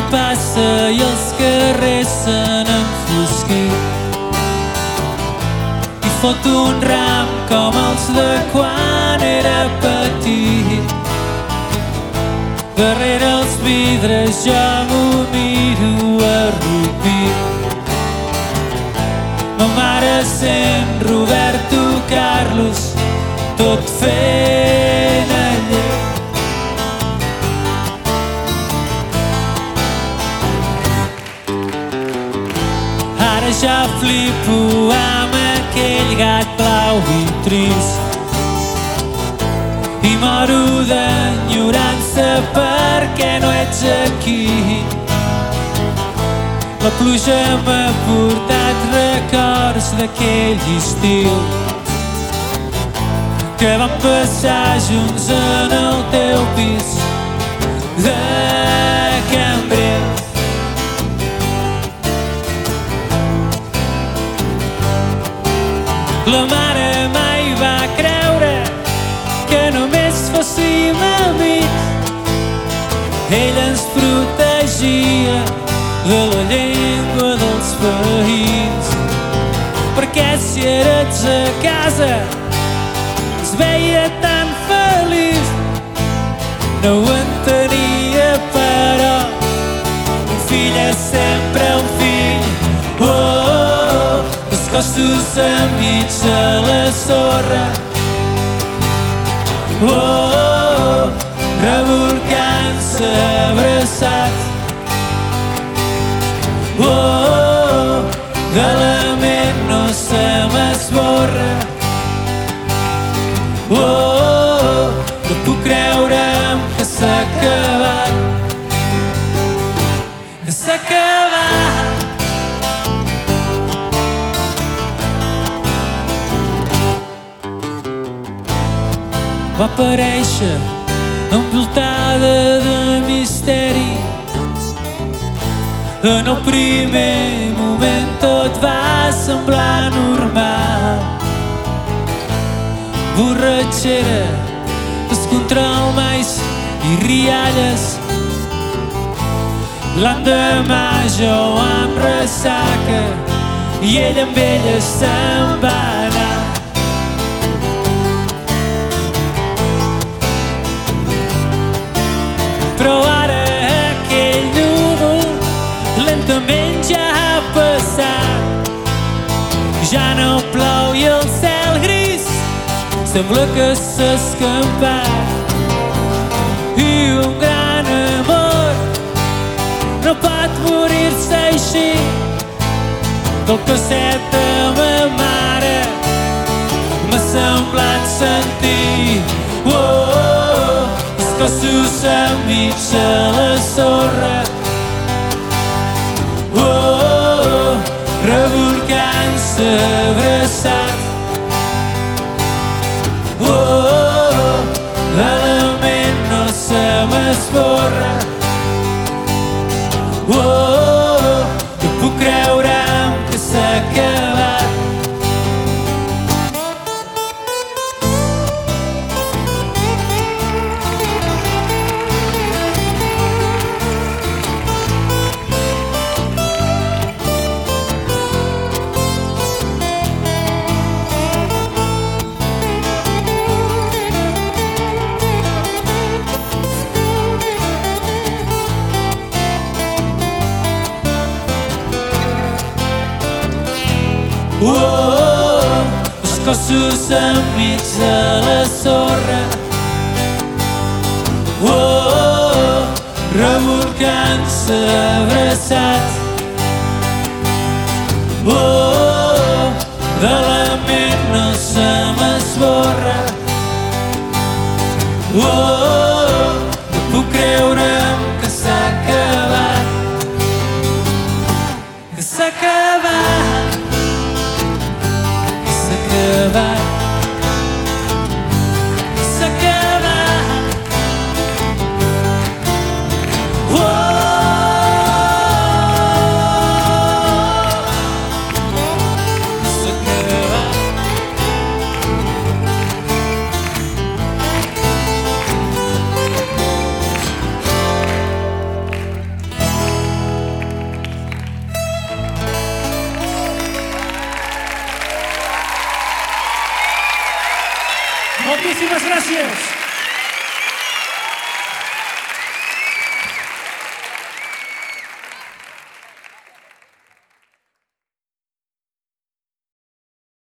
passa i els carrers se n'han enfosquit i fot un ram com els de quan era petit. Darrere els vidres jo m'ho miro arrupit. Ma mare sent Roberto Carlos tot fent llet. Ara ja flipo amb aquell gat blau i trist i moro d'enyorança perquè no ets aquí. La pluja m'ha portat records d'aquell estiu que vam passar junts en el teu pis de Cambrils. La mare mai va creure que només fóssim amics. Ell ens protegia de la llengua dels veïns, perquè si eres a casa es veia tan feliç. No ho entenia, però un fill és sempre un fill. Oh, oh, oh, els cossos enmig de la sorra. Oh, oh, oh, revolcant-se abraçats. Oh, oh, oh, de la ment no se m'esborra. Oh, oh, oh, no puc creure'm que s'ha acabat. Que s'ha acabat. Va aparèixer envoltada de misteri. En el primer moment tot va semblar normal. Borratxera, descontrol mais i rialles. L'endemà jo amb ressaca i ell amb ella se'n va anar. Però ara aquell núvol lentament ja ha passat. Ja no plou i el cel gris sembla que s'ha escampat. I un gran amor no pot morir-se així. Del cosset de ma mare m'ha semblat sentir. Oh, oh, oh, els cossos enmig de la sorra. Oh, oh, oh, revolcant-se abraçats. Oh, oh, oh, de la ment no se m'esborra. Oh, oh, oh, no puc creure'm que s'ha acabat. Oh, oh, oh, els cossos enmig de la sorra. Oh, oh, oh, revolcant-se abraçats. Oh, oh, oh, de la ment no se m'esborra. Oh,